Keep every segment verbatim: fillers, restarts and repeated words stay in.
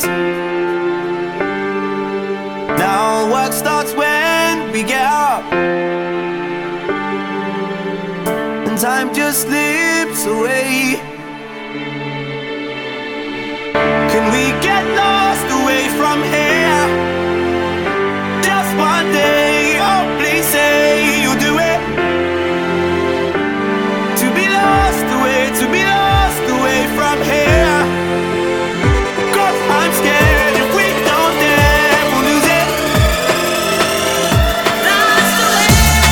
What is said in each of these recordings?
trees. Now work starts when we get up, and time just slips away. Can we get lost away from here? Just one day, oh please say you'll do it. To be lost away, to be lost away from here. 'Cause I'm scared if we don't dare, we'll lose it. Lost away.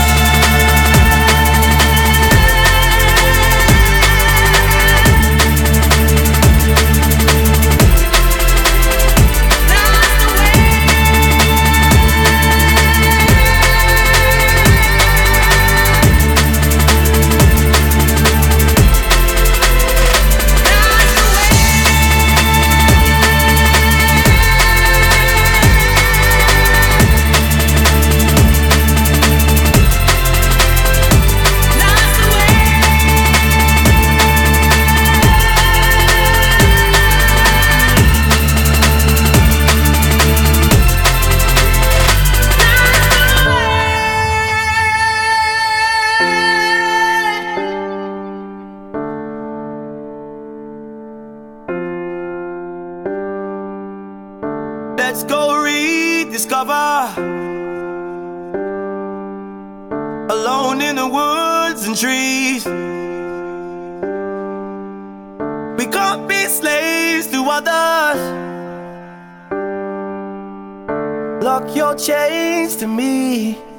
Let's go rediscover. Alone in the woods and trees. We can't be slaves to others. Lock your chains to me.